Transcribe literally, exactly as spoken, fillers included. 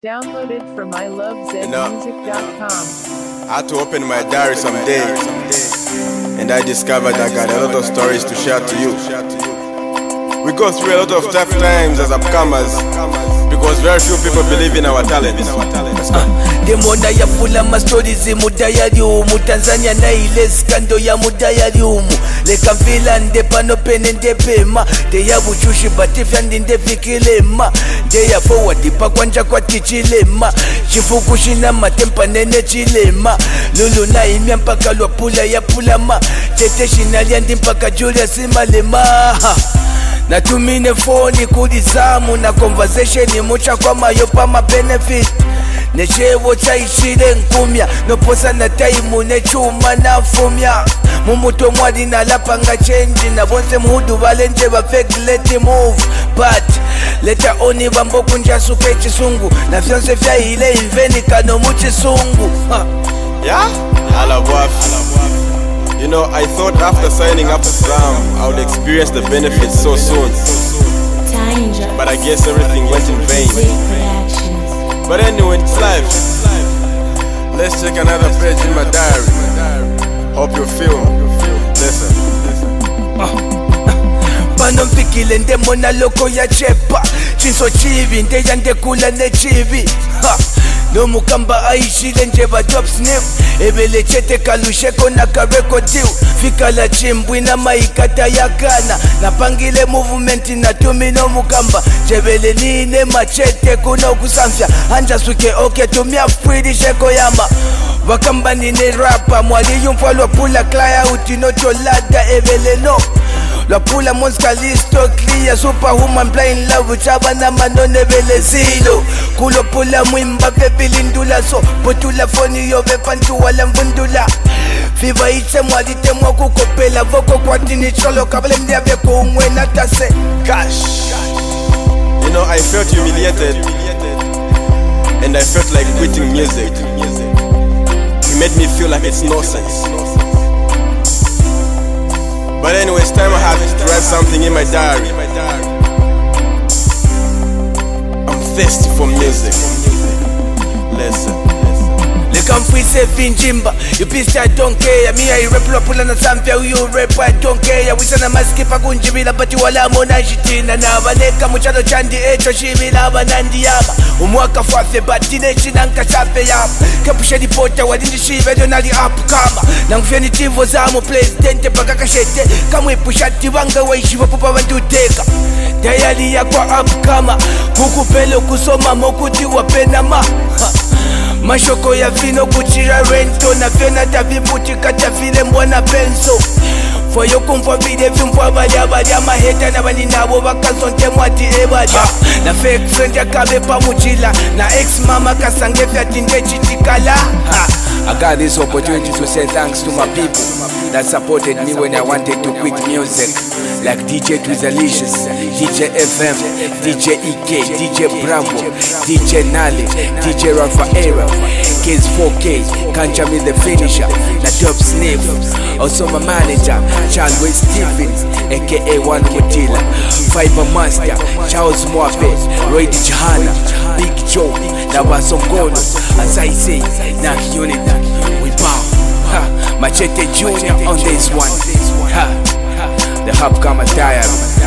Downloaded from i love zed music dot com. I had to open my diary someday, and I discovered I got a lot of stories to share to you. We go through a lot of tough times as upcomers, because very few people believe in our talents. Demona ya pula mastorizi mudayari umu Tanzania na ile skando ya mudayari umu Leka vila ndepa no pene ndepema Deya buchushi batifya ndinde fikilema Deya forward pa kwanja kwa tichilema Chifukushina matempa nene chilema Lulu na imya mpaka lwa pula ya pulama Chete shinalia ndi mpaka Julia simalema Na tumine phone kudizamu na conversation mucha kwa mayopa ma benefit Nechevo chaishire nkumya Noposa na taimu nechuma na fumya Mumuto mwadi na lapanga change Na bonse mhudu valenje va fake let it move But leta oni vambo kunja suke chisungu Na fyonse fya ile inveni kano muchi sungu huh. Yeah? Alawafi. You know, I thought after signing up to SLAM I would experience the benefits so soon, but I guess everything went in vain. But anyway, it's life. Let's check another page in my diary. Hope you feel. Listen. Pano mpikile nde mona loko ya chepa Chinso chivi nde yande kula ne chivi ha. No mukamba aishile nje ba drop snip Ebele chete kalusheko na kareko diu Fika la chimbwi na maikata ya gana Na pangile movement na tumi no mukamba Jebele nine machete kuno kusamfya Anja suke oke tumia fridi sheko yama Wakamba nine rapa Mwali yumfalo pula klaya utino cholada ebele no La pula monska listo clear Superwoman blind love Chaba na manone vele zilo Kulo pula mwimba pepili ndula So potula foni yo vepantu wala mvundula Fiva ite mwalite mwaku kopela Voko kwa tini cholo kabale mdia veko umwe natase Cash. You know, I felt humiliated, and I felt like quitting music. It made me feel like it's nonsense. But anyway, it's time I have to write something in my diary. I'm thirsty for music. Listen. Leka mfise finjimba You pissed I don't care Me I rap la pula na sampia You rap I don't care Wisa na maskipa kunjibila Bati wala mona jitina Na vaneka muchado chandi echo shibila Banandi yama Umwaka fafe Bati nechi nanka chape yama Kapusha di pota Wadindi shive Donali up kama Nangfeni tivo zamu Presidente Paka kashete Kamwe pushati wanga Waishiva pupa wantuteka Dayali ya kwa up kama Kukupelo kusoma Mokuti wapenama ha. Mashoko ya vino kuchira rento Na vyona taviputi kata vile mbwana penso Foyo kumfwa vile vimfwa badia badia Maheta na bali nabo wakazonte mwati ebadia Na fake friend ya kabe pa muchila Na ex mama kasange vya tinde chitikala ha. I got this opportunity to say thanks to my people that supported me when I wanted to quit music, like D J Twizalicious, D J F M, D J E K, D J Bravo, D J Nali, D J Rafaela, Kids four K, Kanja me the finisher, na Top Sniff, also my manager, Charles Stevens, aka One Mutila, Fiber Master, Charles Mwape, Roy Dijana, Big Joe, na Wasongono, as I say, na unit. We bow, ha, Machete Junior on this one, ha, the Hub Kama Diary.